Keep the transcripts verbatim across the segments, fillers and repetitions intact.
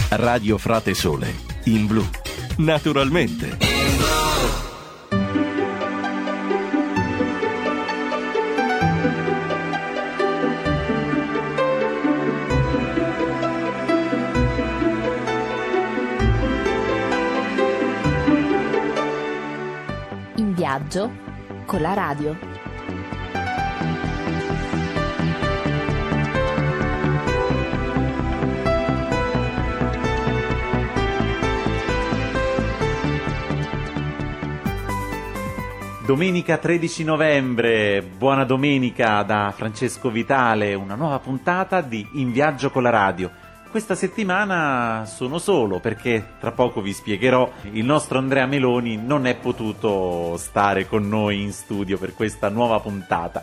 Radio Frate Sole, in blu, naturalmente. In viaggio con la radio. Domenica tredici novembre, buona domenica da Francesco Vitale, una nuova puntata di In Viaggio con la Radio. Questa settimana sono solo perché tra poco vi spiegherò, il nostro Andrea Meloni non è potuto stare con noi in studio per questa nuova puntata.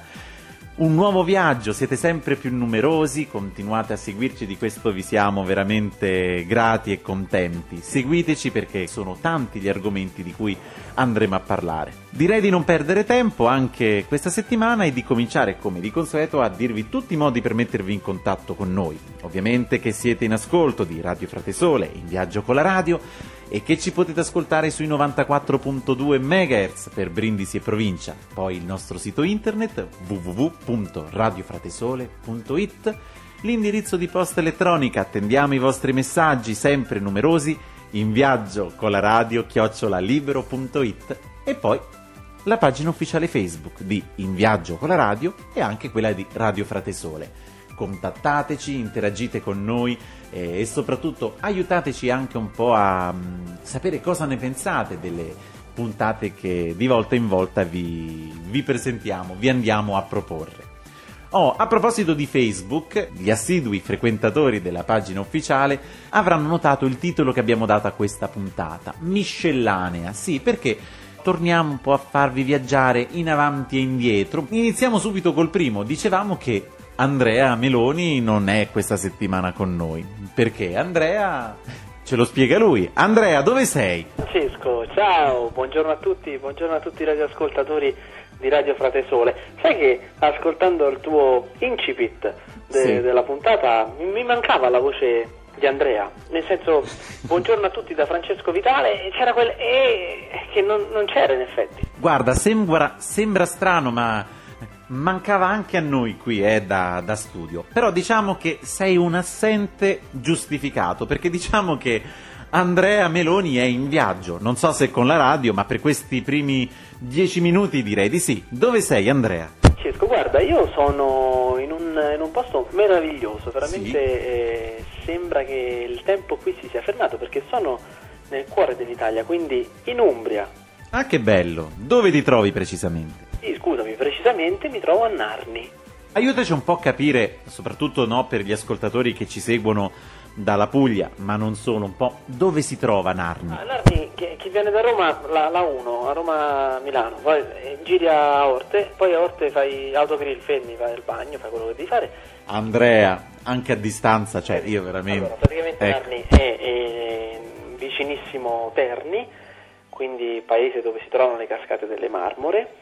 Un nuovo viaggio, siete sempre più numerosi, continuate a seguirci, di questo vi siamo veramente grati e contenti. Seguiteci perché sono tanti gli argomenti di cui andremo a parlare. Direi di non perdere tempo anche questa settimana e di cominciare come di consueto a dirvi tutti i modi per mettervi in contatto con noi. Ovviamente che siete in ascolto di Radio Frate Sole, In Viaggio con la Radio, e che ci potete ascoltare sui novantaquattro virgola due megahertz per Brindisi e provincia. Poi il nostro sito internet w w w punto radio fratesole punto i t, l'indirizzo di posta elettronica, attendiamo i vostri messaggi sempre numerosi, in viaggio con la radio chiocciola libero punto i t, e poi la pagina ufficiale Facebook di In Viaggio con la Radio e anche quella di Radio Frate Sole. Contattateci, interagite con noi eh, e soprattutto aiutateci anche un po' a um, sapere cosa ne pensate delle puntate che di volta in volta vi, vi presentiamo, vi andiamo a proporre. Oh, a proposito di Facebook, gli assidui frequentatori della pagina ufficiale avranno notato il titolo che abbiamo dato a questa puntata, Miscellanea, sì, perché torniamo un po' a farvi viaggiare in avanti e indietro. Iniziamo subito col primo, dicevamo che Andrea Meloni non è questa settimana con noi, perché Andrea ce lo spiega lui. Andrea, dove sei? Francesco, ciao, buongiorno a tutti, buongiorno a tutti i radioascoltatori di Radio Frate Sole. Sai che ascoltando il tuo incipit de- sì. della puntata mi mancava la voce di Andrea, nel senso buongiorno a tutti da Francesco Vitale, e c'era quel e che non, non c'era in effetti. Guarda, sembra, sembra strano, ma mancava anche a noi qui eh, da, da studio, però diciamo che sei un assente giustificato, perché diciamo che Andrea Meloni è in viaggio, non so se con la radio, ma per questi primi dieci minuti direi di sì. Dove sei, Andrea? Francesco, guarda, io sono in un, in un posto meraviglioso, veramente sì. eh, sembra che il tempo qui si sia fermato, perché sono nel cuore dell'Italia, quindi in Umbria. Ah, che bello! Dove ti trovi precisamente? Sì, scusami, precisamente mi trovo a Narni. Aiutaci un po' a capire, soprattutto no, per gli ascoltatori che ci seguono dalla Puglia, ma non solo, un po' dove si trova Narni? Ah, Narni, che, chi viene da Roma, la, la uno, a Roma-Milano, poi eh, giri a Orte, poi a Orte fai autogrill, fermi, fai il bagno, fai quello che devi fare. Andrea, anche a distanza, cioè io veramente... Allora, praticamente ecco. Narni è, è vicinissimo Terni, quindi paese dove si trovano le cascate delle Marmore,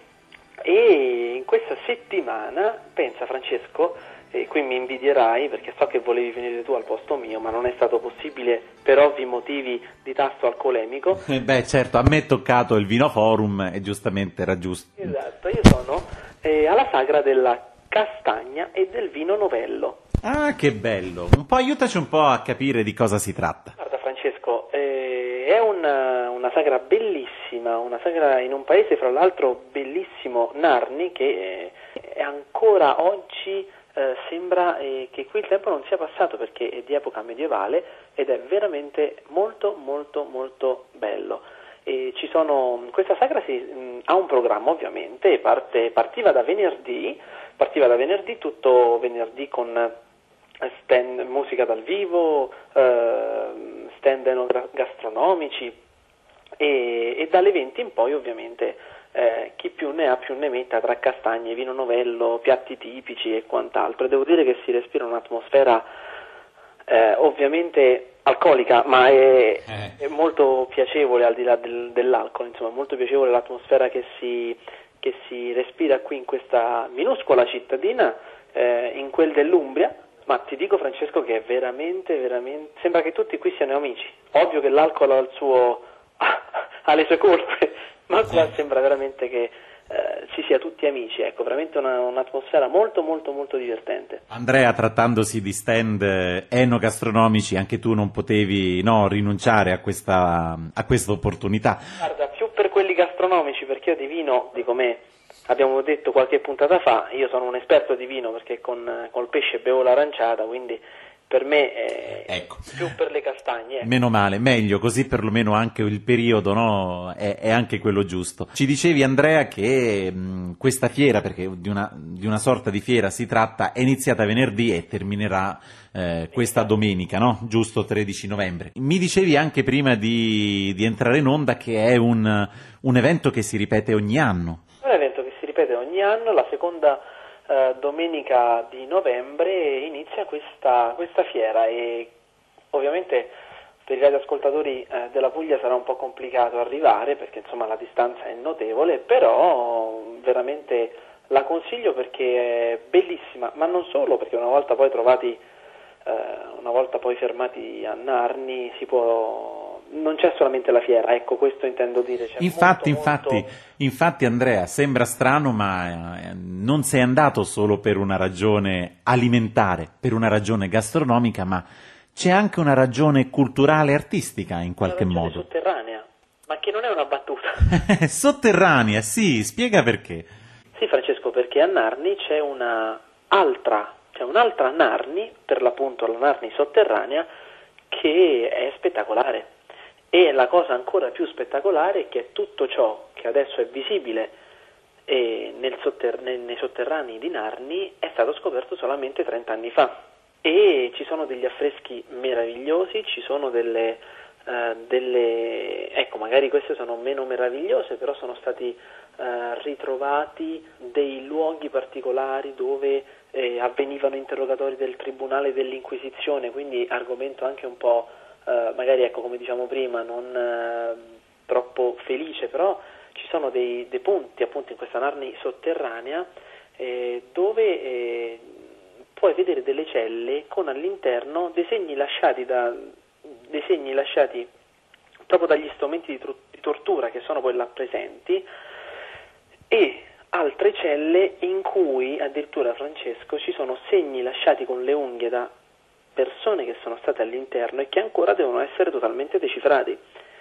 e in questa settimana, pensa Francesco, e qui mi invidierai perché so che volevi venire tu al posto mio, ma non è stato possibile per ovvi motivi di tasso alcolemico. Eh beh, certo, a me è toccato il Vino Forum e giustamente era giusto. Esatto, io sono eh, alla sagra della castagna e del vino novello. Ah, che bello! Un po' aiutaci un po' a capire di cosa si tratta. Guarda Francesco, eh, è una, una sagra bellissima, una sagra in un paese fra l'altro bellissimo, Narni, che eh, è ancora oggi eh, sembra eh, che qui il tempo non sia passato, perché è di epoca medievale ed è veramente molto molto molto bello. E ci sono, questa sagra si, mh, ha un programma ovviamente, parte, partiva da venerdì, partiva da venerdì, tutto venerdì con stand, musica dal vivo, eh, stand gastronomici e, e dalle venti in poi ovviamente eh, chi più ne ha più ne metta, tra castagne, vino novello, piatti tipici e quant'altro. E devo dire che si respira un'atmosfera eh, ovviamente alcolica, ma è, eh. è molto piacevole al di là del, dell'alcol, insomma è molto piacevole l'atmosfera che si, che si respira qui in questa minuscola cittadina, eh, in quel dell'Umbria, Ma ti dico, Francesco, che è veramente, veramente, sembra che tutti qui siano amici. Ovvio che l'alcol ha il suo, ha le sue colpe, ma qua sembra veramente che eh, ci sia tutti amici, ecco, veramente una, un'atmosfera molto molto molto divertente. Andrea, trattandosi di stand eh, enogastronomici, anche tu non potevi no, rinunciare a questa, a questa opportunità. Guarda, più per quelli gastronomici, perché io di vino, di come abbiamo detto qualche puntata fa, io sono un esperto di vino perché con col pesce bevo l'aranciata, quindi per me è ecco. più per le castagne. Ecco. Meno male, meglio, così perlomeno anche il periodo no, è, è anche quello giusto. Ci dicevi, Andrea, che mh, questa fiera, perché di una, di una sorta di fiera si tratta, è iniziata venerdì e terminerà eh, questa domenica, no? Giusto, tredici novembre. Mi dicevi anche prima di, di entrare in onda che è un, un evento che si ripete ogni anno. È un evento che si ripete ogni anno, la seconda eh, domenica di novembre inizia questa, questa fiera e ovviamente per i radioascoltatori eh, della Puglia sarà un po' complicato arrivare perché insomma la distanza è notevole, però veramente la consiglio perché è bellissima, ma non solo, perché una volta poi trovati, eh, una volta poi fermati a Narni si può... Non c'è solamente la fiera, ecco, questo intendo dire. C'è infatti, molto, infatti, molto... infatti, Andrea, sembra strano, ma eh, non sei andato solo per una ragione alimentare, per una ragione gastronomica, ma c'è anche una ragione culturale e artistica in qualche una modo. Sotterranea, ma che non è una battuta. Sotterranea, sì, spiega perché. Sì, Francesco, perché a Narni c'è una altra, c'è un'altra Narni, per l'appunto la Narni sotterranea, che è spettacolare. E la cosa ancora più spettacolare è che tutto ciò che adesso è visibile eh, nel sotter- nei, nei sotterranei di Narni è stato scoperto solamente trenta anni fa. E ci sono degli affreschi meravigliosi, ci sono delle, eh, delle... ecco, magari queste sono meno meravigliose, però sono stati eh, ritrovati dei luoghi particolari dove eh, avvenivano interrogatori del Tribunale dell'Inquisizione, quindi argomento anche un po'... Uh, magari ecco come diciamo prima non uh, troppo felice, però ci sono dei, dei punti appunto in questa Narni sotterranea eh, dove eh, puoi vedere delle celle con all'interno dei segni lasciati da dei segni lasciati proprio dagli strumenti di, tru- di tortura che sono poi là presenti, e altre celle in cui addirittura, Francesco, ci sono segni lasciati con le unghie da persone che sono state all'interno e che ancora devono essere totalmente decifrati.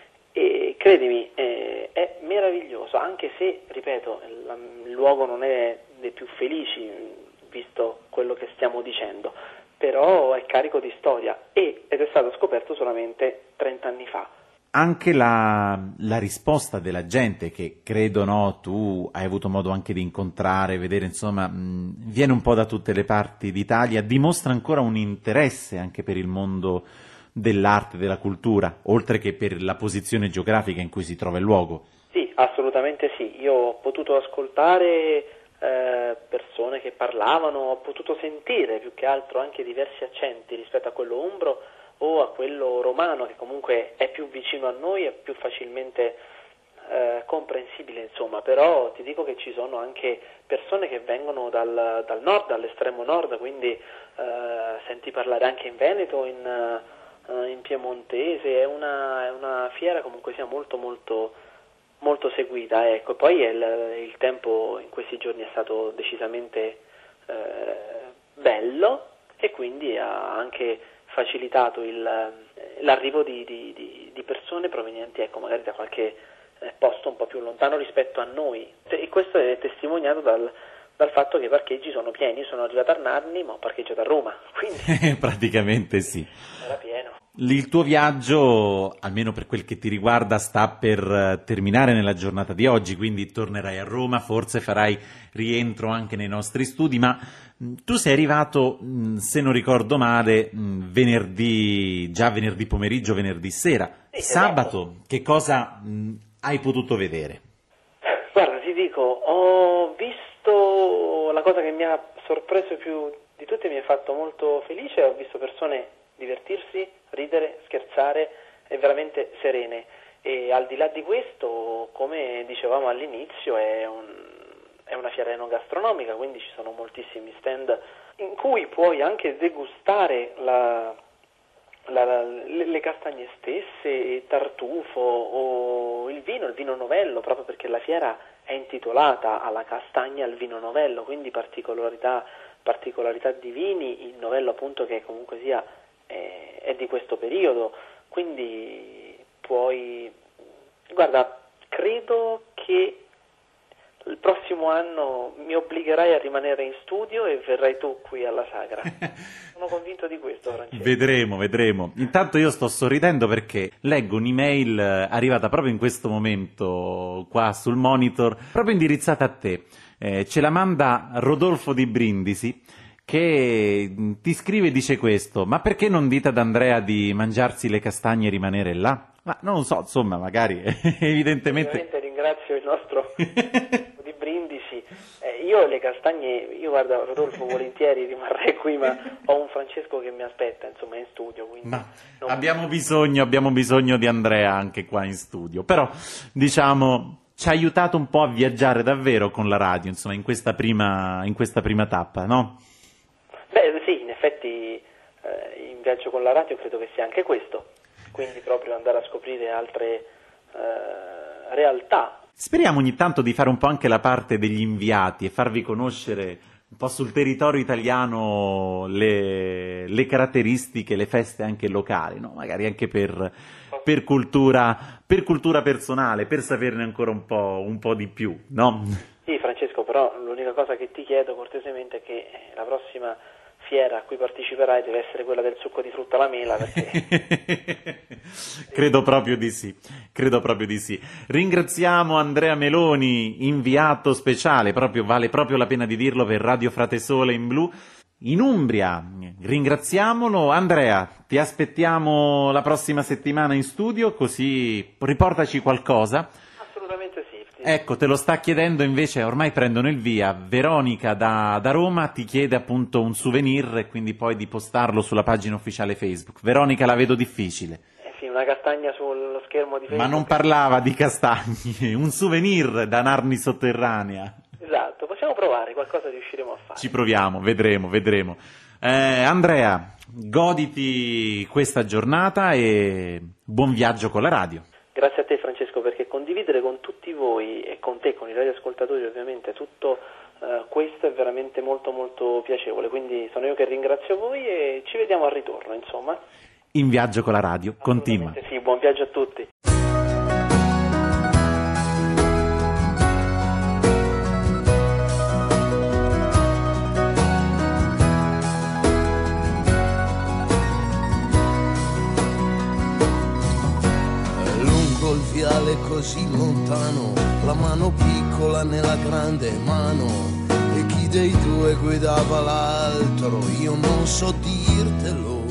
E credimi, eh, è meraviglioso, anche se, ripeto, il, il luogo non è dei più felici, visto quello che stiamo dicendo, però è carico di storia e, ed è stato scoperto solamente trenta anni fa. Anche la, la risposta della gente, che credo no, tu hai avuto modo anche di incontrare, vedere, insomma, mh, viene un po' da tutte le parti d'Italia, dimostra ancora un interesse anche per il mondo dell'arte, della cultura, oltre che per la posizione geografica in cui si trova il luogo. Sì, assolutamente sì. Io ho potuto ascoltare eh, persone che parlavano, ho potuto sentire più che altro anche diversi accenti rispetto a quello umbro o a quello romano, che comunque è più vicino a noi, è più facilmente eh, comprensibile, insomma, però ti dico che ci sono anche persone che vengono dal, dal nord, dall'estremo nord, quindi eh, senti parlare anche in Veneto, in, uh, in piemontese, è una, è una fiera comunque sia molto molto molto seguita, ecco. Poi il, il tempo in questi giorni è stato decisamente eh, bello e quindi ha anche facilitato il, l'arrivo di, di, di, di persone provenienti, ecco, magari da qualche eh, posto un po' più lontano rispetto a noi, e questo è testimoniato dal, dal fatto che i parcheggi sono pieni. Io sono arrivato a Narni ma ho parcheggiato a Roma, quindi praticamente sì. era pieno. Il tuo viaggio, almeno per quel che ti riguarda, sta per terminare nella giornata di oggi, quindi tornerai a Roma, forse farai rientro anche nei nostri studi, ma tu sei arrivato, se non ricordo male, venerdì, già venerdì pomeriggio, venerdì sera. Sì, Sabato, esatto. Che cosa mh, hai potuto vedere? Guarda, ti dico, ho visto la cosa che mi ha sorpreso più di tutte, mi ha fatto molto felice, ho visto persone divertirsi, ridere, scherzare e veramente serene, e al di là di questo, come dicevamo all'inizio, è, un, è una fiera enogastronomica, quindi ci sono moltissimi stand in cui puoi anche degustare la, la, la, le, le castagne stesse, tartufo o il vino, il vino novello, proprio perché la fiera è intitolata alla castagna e al vino novello, quindi particolarità, particolarità di vini, il novello appunto che comunque sia è, è di questo periodo, quindi puoi, guarda, credo che il prossimo anno mi obbligherai a rimanere in studio e verrai tu qui alla Sagra. Sono convinto di questo, Francesco. Vedremo, vedremo. Intanto io sto sorridendo perché leggo un'email arrivata proprio in questo momento qua sul monitor, proprio indirizzata a te. Eh, ce la manda Rodolfo di Brindisi, che ti scrive e dice questo: ma perché non dite ad Andrea di mangiarsi le castagne e rimanere là? Ma non lo so, insomma, magari evidentemente... Ovviamente ringrazio il nostro di Brindisi. Eh, io le castagne, io guarda Rodolfo, volentieri rimarrei qui, ma ho un Francesco che mi aspetta, insomma, in studio. Quindi ma non... abbiamo bisogno, abbiamo bisogno di Andrea anche qua in studio. Però, diciamo, ci ha aiutato un po' a viaggiare davvero con la radio, insomma, in questa prima, in questa prima tappa, no? Beh, sì, in effetti eh, in viaggio con la radio credo che sia anche questo. Quindi proprio andare a scoprire altre eh, realtà. Speriamo ogni tanto di fare un po' anche la parte degli inviati e farvi conoscere un po' sul territorio italiano le, le caratteristiche, le feste anche locali, no? Magari anche per, per, cultura, per cultura personale, per saperne ancora un po', un po' di più, no? Sì, Francesco, però l'unica cosa che ti chiedo cortesemente è che la prossima fiera a cui parteciperai deve essere quella del succo di frutta alla mela, perché... credo proprio di sì, credo proprio di sì. Ringraziamo Andrea Meloni, inviato speciale, proprio vale proprio la pena di dirlo, per Radio Fratesole in Blu in Umbria. Ringraziamolo. Andrea, ti aspettiamo la prossima settimana in studio, così riportaci qualcosa. Assolutamente sì. Ecco, te lo sta chiedendo invece, ormai prendono il via, Veronica da, da Roma ti chiede appunto un souvenir e quindi poi di postarlo sulla pagina ufficiale Facebook. Veronica, la vedo difficile. Eh sì, una castagna sullo schermo di Facebook. Ma non parlava di castagne, un souvenir da Narni sotterranea. Esatto, possiamo provare, qualcosa riusciremo a fare. Ci proviamo, vedremo, vedremo. Eh, Andrea, goditi questa giornata e buon viaggio con la radio. Grazie a te Francesco, perché condividere con tutti voi e con te, con i radioascoltatori ovviamente, tutto uh, questo è veramente molto molto piacevole, quindi sono io che ringrazio voi e ci vediamo al ritorno, insomma. In viaggio con la radio, continua. Sì, buon viaggio a tutti. Così lontano, la mano piccola nella grande mano, e chi dei due guidava l'altro, io non so dirtelo.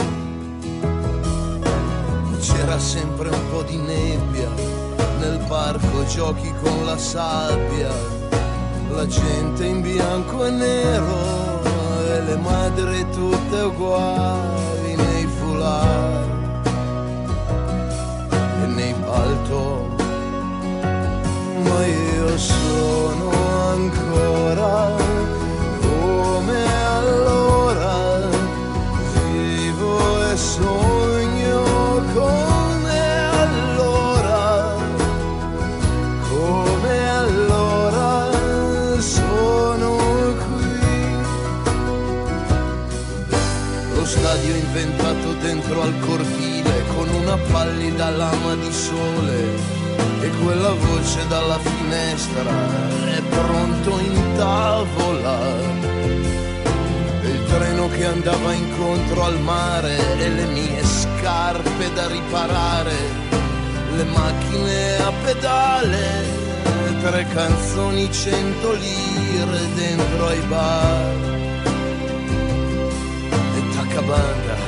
C'era sempre un po' di nebbia, nel parco giochi con la sabbia, la gente in bianco e nero, e le madri tutte uguali nei foulard e nei palto. Ma io sono ancora come allora, vivo e sogno come allora, come allora sono qui. Lo stadio inventato dentro al cortile con una pallida lama di sole, e quella voce dalla finestra è pronto in tavola, e il treno che andava incontro al mare e le mie scarpe da riparare, le macchine a pedale, tre canzoni, cento lire dentro ai bar e tacca banda.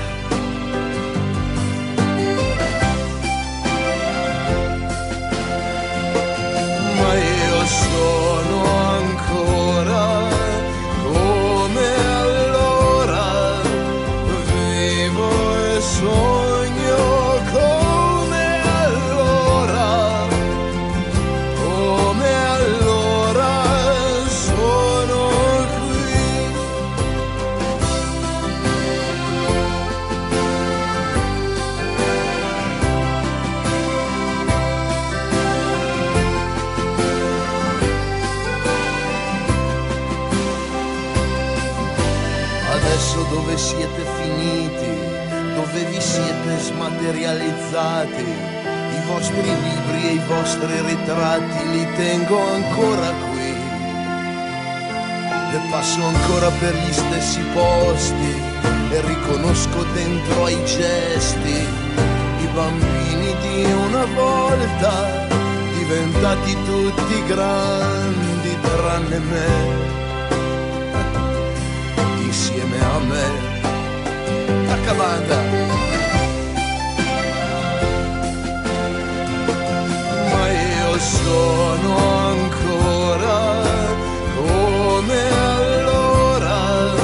Sono ancora come allora, vivo e sogno come allora, come allora sono dove siete finiti, dove vi siete smaterializzati. I vostri libri e i vostri ritratti li tengo ancora qui e passo ancora per gli stessi posti e riconosco dentro ai gesti i bambini di una volta, diventati tutti grandi tranne me, insieme a me. Tacca banda. Ma io sono ancora come allora,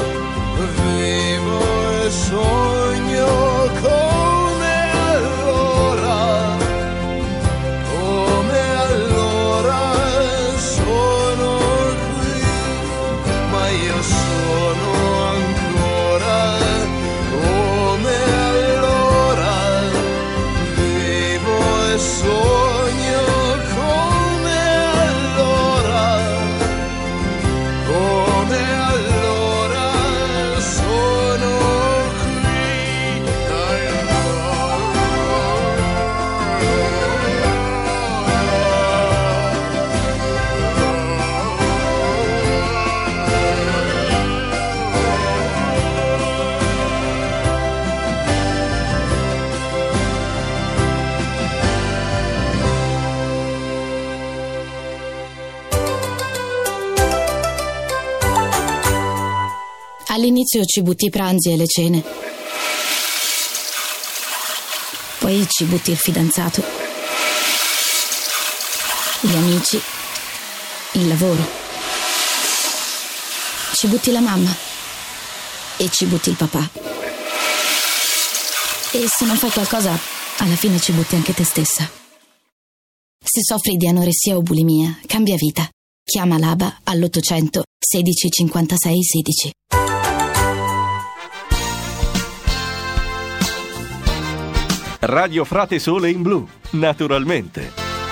vivo e sogno come allora, come allora sono qui, ma io sono ancora come allora, vivo e sogno come allora, come allora sono qui. All'inizio ci butti i pranzi e le cene, poi ci butti il fidanzato, gli amici, il lavoro, ci butti la mamma e ci butti il papà. E se non fai qualcosa, alla fine ci butti anche te stessa. Se soffri di anoressia o bulimia, cambia vita. Chiama l'A B A all'ottocento sedici cinquantasei sedici. Radio Frate Sole in Blu, naturalmente.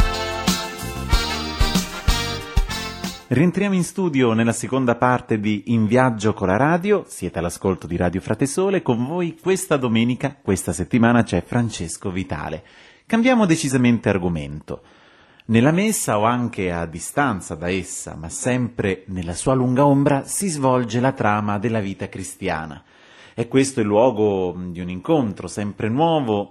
Rientriamo in studio nella seconda parte di In Viaggio con la Radio. Siete all'ascolto di Radio Frate Sole. Con voi questa domenica, questa settimana c'è Francesco Vitale. Cambiamo decisamente argomento. Nella messa o anche a distanza da essa, ma sempre nella sua lunga ombra, si svolge la trama della vita cristiana. E questo è il luogo di un incontro sempre nuovo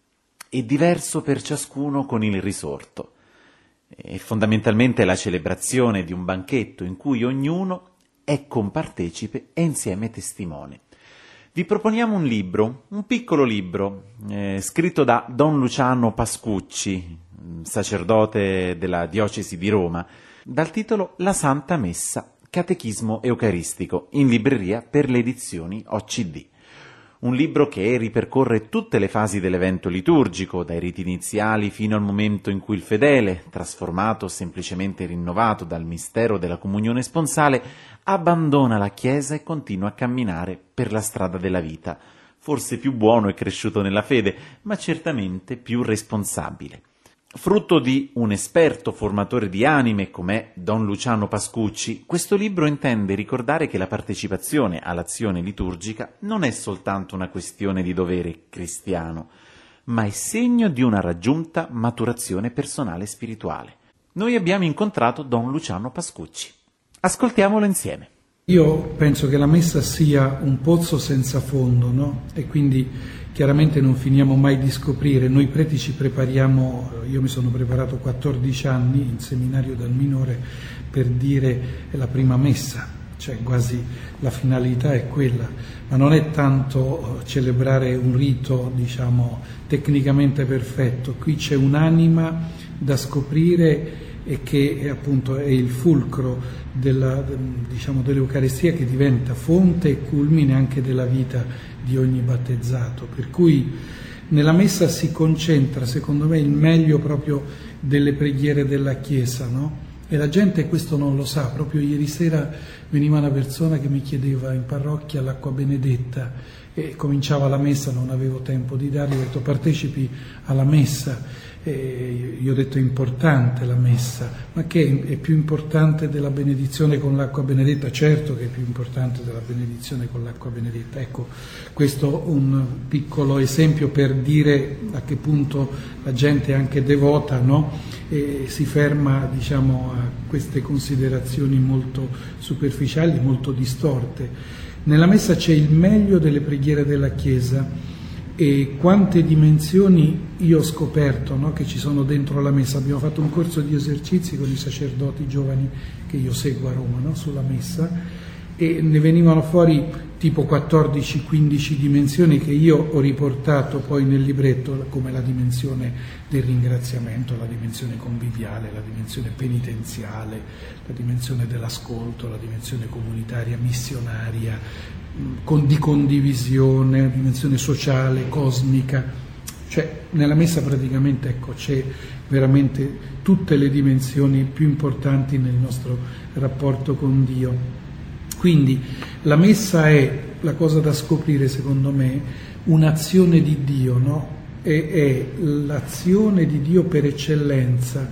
e diverso per ciascuno con il risorto. È fondamentalmente la celebrazione di un banchetto in cui ognuno è compartecipe e insieme testimone. Vi proponiamo un libro, un piccolo libro, eh, scritto da Don Luciano Pascucci, sacerdote della diocesi di Roma, dal titolo La Santa Messa, Catechismo Eucaristico, in libreria per le edizioni O C D. Un libro che ripercorre tutte le fasi dell'evento liturgico, dai riti iniziali fino al momento in cui il fedele, trasformato o semplicemente rinnovato dal mistero della comunione sponsale, abbandona la Chiesa e continua a camminare per la strada della vita, forse più buono e cresciuto nella fede, ma certamente più responsabile. Frutto di un esperto formatore di anime com'è Don Luciano Pascucci, questo libro intende ricordare che la partecipazione all'azione liturgica non è soltanto una questione di dovere cristiano, ma è segno di una raggiunta maturazione personale e spirituale. Noi abbiamo incontrato Don Luciano Pascucci. Ascoltiamolo insieme. Io penso che la messa sia un pozzo senza fondo, no? E quindi chiaramente non finiamo mai di scoprire. Noi preti ci prepariamo, io mi sono preparato quattordici anni in seminario dal minore per dire la prima messa, cioè quasi la finalità è quella, ma non è tanto celebrare un rito, diciamo, tecnicamente perfetto. Qui c'è un'anima da scoprire e che appunto è il fulcro della, diciamo, dell'Eucaristia, che diventa fonte e culmine anche della vita di ogni battezzato, per cui nella messa si concentra secondo me il meglio proprio delle preghiere della Chiesa, no? E la gente questo non lo sa. Proprio ieri sera veniva una persona che mi chiedeva in parrocchia l'acqua benedetta e cominciava la messa, non avevo tempo di dargli, ho detto partecipi alla messa. E io ho detto è importante la messa, ma che è più importante della benedizione con l'acqua benedetta? Certo che è più importante della benedizione con l'acqua benedetta. Ecco, questo un piccolo esempio per dire a che punto la gente è anche devota, no? E si ferma, diciamo, a queste considerazioni molto superficiali, molto distorte. Nella messa c'è il meglio delle preghiere della Chiesa. E quante dimensioni io ho scoperto, no, che ci sono dentro la messa. Abbiamo fatto un corso di esercizi con i sacerdoti giovani che io seguo a Roma, no, sulla messa, e ne venivano fuori tipo quattordici quindici dimensioni che io ho riportato poi nel libretto, come la dimensione del ringraziamento, la dimensione conviviale, la dimensione penitenziale, la dimensione dell'ascolto, la dimensione comunitaria, missionaria, con, di condivisione, dimensione sociale, cosmica. Cioè nella messa praticamente, ecco, c'è veramente tutte le dimensioni più importanti nel nostro rapporto con Dio. Quindi la messa è, la cosa da scoprire secondo me, un'azione di Dio, no? È, è l'azione di Dio per eccellenza,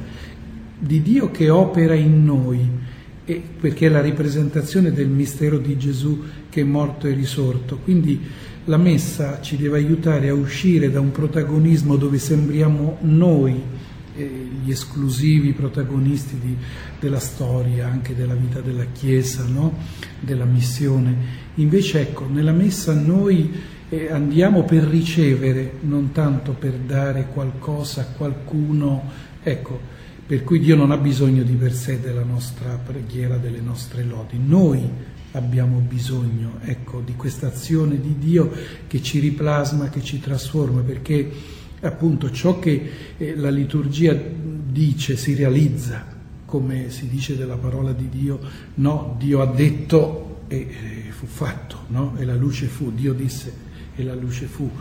di Dio che opera in noi, e perché è la ripresentazione del mistero di Gesù che è morto e risorto. Quindi la messa ci deve aiutare a uscire da un protagonismo dove sembriamo noi eh, gli esclusivi protagonisti di, della storia, anche della vita della Chiesa, no? Della missione. Invece, ecco, nella messa noi eh, andiamo per ricevere, non tanto per dare qualcosa a qualcuno, ecco. Per cui Dio non ha bisogno di per sé della nostra preghiera, delle nostre lodi. Noi abbiamo bisogno, ecco, di questa azione di Dio che ci riplasma, che ci trasforma, perché appunto ciò che eh, la liturgia dice si realizza, come si dice della parola di Dio. No, Dio ha detto e eh, fu fatto, no? E la luce fu, Dio disse e la luce fu.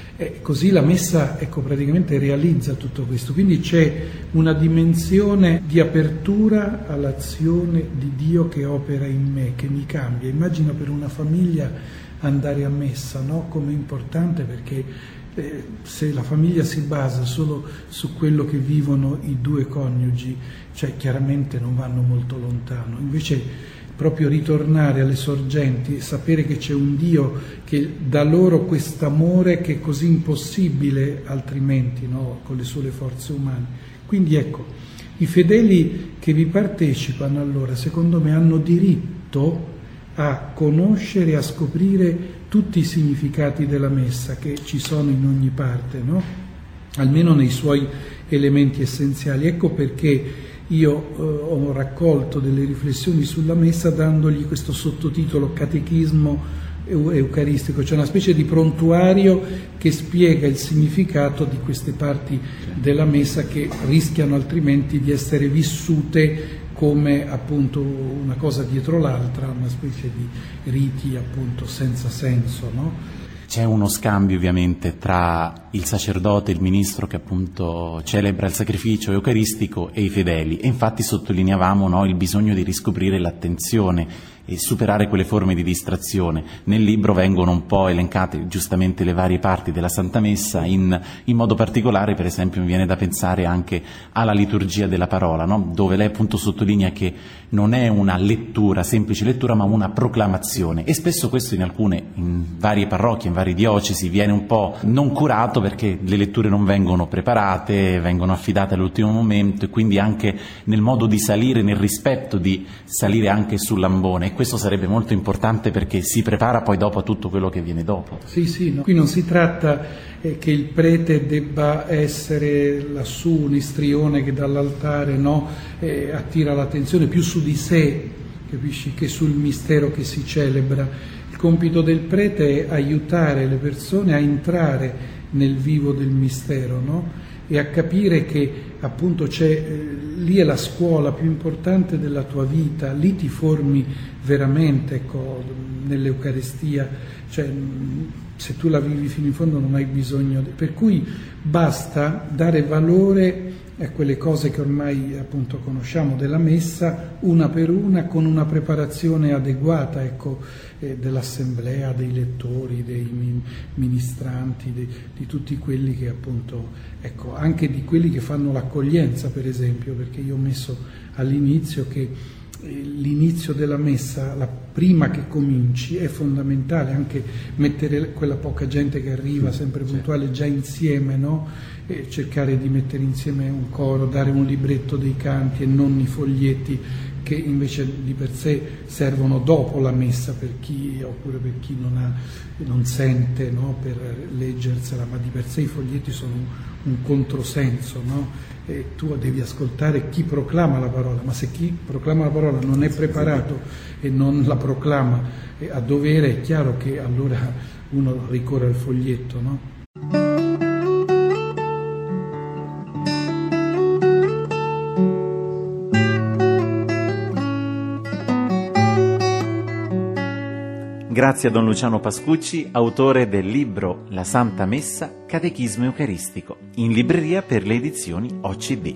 E così la messa, ecco, praticamente realizza tutto questo. Quindi c'è una dimensione di apertura all'azione di Dio che opera in me, che mi cambia. Immagino per una famiglia andare a messa, no? Come importante, perché eh, se la famiglia si basa solo su quello che vivono i due coniugi, cioè chiaramente non vanno molto lontano. Invece proprio ritornare alle sorgenti, sapere che c'è un Dio che dà loro quest'amore che è così impossibile altrimenti, no? Con le sole forze umane. Quindi ecco, i fedeli che vi partecipano allora, secondo me, hanno diritto a conoscere e a scoprire tutti i significati della messa che ci sono in ogni parte, no? Almeno nei suoi elementi essenziali. Ecco perché io eh, ho raccolto delle riflessioni sulla messa dandogli questo sottotitolo Catechismo Eucaristico, cioè una specie di prontuario che spiega il significato di queste parti della messa che rischiano altrimenti di essere vissute come appunto una cosa dietro l'altra, una specie di riti appunto senza senso, no? C'è uno scambio ovviamente tra il sacerdote, il ministro che appunto celebra il sacrificio eucaristico e i fedeli, e infatti sottolineavamo, no, il bisogno di riscoprire l'attenzione e superare quelle forme di distrazione. Nel libro vengono un po' elencate giustamente le varie parti della Santa Messa, in, in modo particolare per esempio mi viene da pensare anche alla liturgia della parola, no? Dove lei appunto sottolinea che non è una lettura, semplice lettura, ma una proclamazione, e spesso questo in alcune, in varie parrocchie, in varie diocesi viene un po' non curato perché le letture non vengono preparate, vengono affidate all'ultimo momento, e quindi anche nel modo di salire, nel rispetto di salire anche sull'ambone. E questo sarebbe molto importante perché si prepara poi dopo a tutto quello che viene dopo. Sì, sì, no. Qui non si tratta eh, che il prete debba essere lassù un istrione che dall'altare, no, eh, attira l'attenzione più su di sé, capisci, che sul mistero che si celebra. Il compito del prete è aiutare le persone a entrare nel vivo del mistero, no? E a capire che appunto c'è, eh, lì è la scuola più importante della tua vita, lì ti formi veramente, ecco, nell'Eucaristia, cioè se tu la vivi fino in fondo non hai bisogno di... Per cui basta dare valore è quelle cose che ormai appunto conosciamo della messa, una per una, con una preparazione adeguata, ecco, eh, dell'assemblea, dei lettori, dei min- ministranti, di, di tutti quelli che appunto, ecco, anche di quelli che fanno l'accoglienza, per esempio, perché io ho messo all'inizio che l'inizio della messa, la prima che cominci, è fondamentale, anche mettere quella poca gente che arriva sempre puntuale già insieme, no? E cercare di mettere insieme un coro, dare un libretto dei canti e non i foglietti che invece di per sé servono dopo la messa per chi, oppure per chi non, ha, non sente, no? Per leggersela, ma di per sé i foglietti sono un, un controsenso, no? E tu devi ascoltare chi proclama la parola, ma se chi proclama la parola non è preparato e non la proclama a dovere, è chiaro che allora uno ricorre al foglietto, no? Grazie a Don Luciano Pascucci, autore del libro La Santa Messa, Catechismo Eucaristico, in libreria per le edizioni O C D.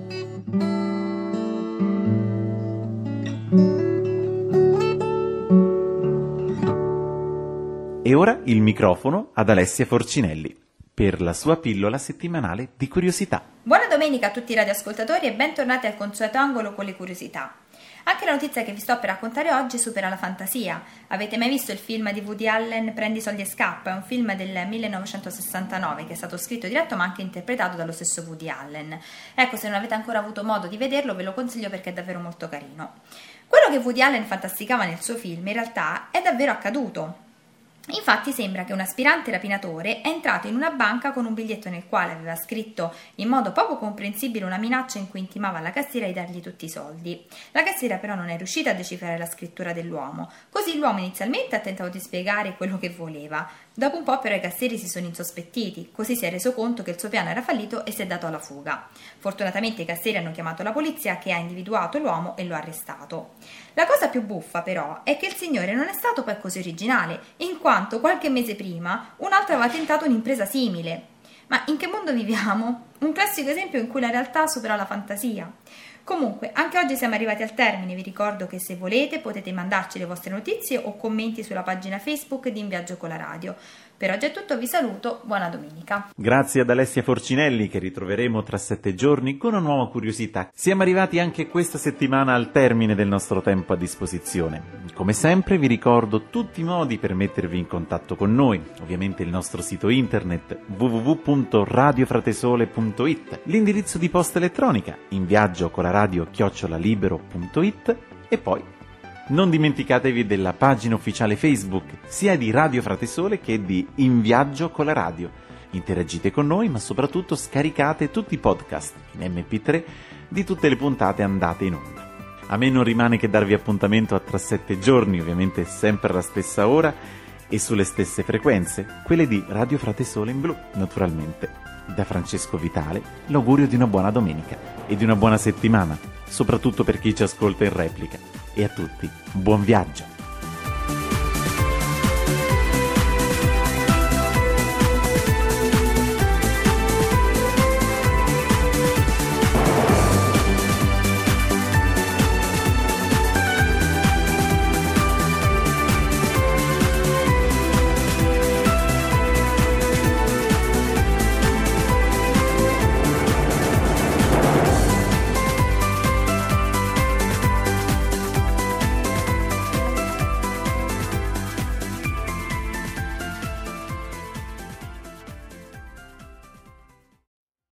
E ora il microfono ad Alessia Forcinelli per la sua pillola settimanale di curiosità. Buona domenica a tutti i radioascoltatori e bentornati al consueto angolo con le curiosità. Anche la notizia che vi sto per raccontare oggi supera la fantasia. Avete mai visto il film di Woody Allen Prendi soldi e scappa? È un film del millenovecentosessantanove che è stato scritto, diretto ma anche interpretato dallo stesso Woody Allen. Ecco, se non avete ancora avuto modo di vederlo ve lo consiglio perché è davvero molto carino. Quello che Woody Allen fantasticava nel suo film in realtà è davvero accaduto. Infatti sembra che un aspirante rapinatore è entrato in una banca con un biglietto nel quale aveva scritto in modo poco comprensibile una minaccia in cui intimava alla cassiera di dargli tutti i soldi. La cassiera però non è riuscita a decifrare la scrittura dell'uomo, così l'uomo inizialmente ha tentato di spiegare quello che voleva. Dopo un po' però i cassieri si sono insospettiti, così si è reso conto che il suo piano era fallito e si è dato alla fuga. Fortunatamente i cassieri hanno chiamato la polizia che ha individuato l'uomo e lo ha arrestato. La cosa più buffa però è che il signore non è stato poi così originale, in quanto qualche mese prima un altro aveva tentato un'impresa simile. Ma in che mondo viviamo? Un classico esempio in cui la realtà supera la fantasia. Comunque, anche oggi siamo arrivati al termine, vi ricordo che se volete potete mandarci le vostre notizie o commenti sulla pagina Facebook di In Viaggio con la Radio. Per oggi è tutto, vi saluto, buona domenica. Grazie ad Alessia Forcinelli che ritroveremo tra sette giorni con una nuova curiosità. Siamo arrivati anche questa settimana al termine del nostro tempo a disposizione. Come sempre vi ricordo tutti i modi per mettervi in contatto con noi, ovviamente il nostro sito internet w w w punto radio fratesole punto i t, l'indirizzo di posta elettronica inviaggiocolaradio chiocciola libero punto i t e poi non dimenticatevi della pagina ufficiale Facebook sia di Radio Fratesole che di In Viaggio con la Radio. Interagite con noi, ma soprattutto scaricate tutti i podcast in emme pi tre di tutte le puntate andate in onda. A me non rimane che darvi appuntamento a tra sette giorni, ovviamente sempre alla stessa ora e sulle stesse frequenze, quelle di Radio Fratesole in blu, naturalmente. Da Francesco Vitale l'augurio di una buona domenica e di una buona settimana, soprattutto per chi ci ascolta in replica. E a tutti, buon viaggio!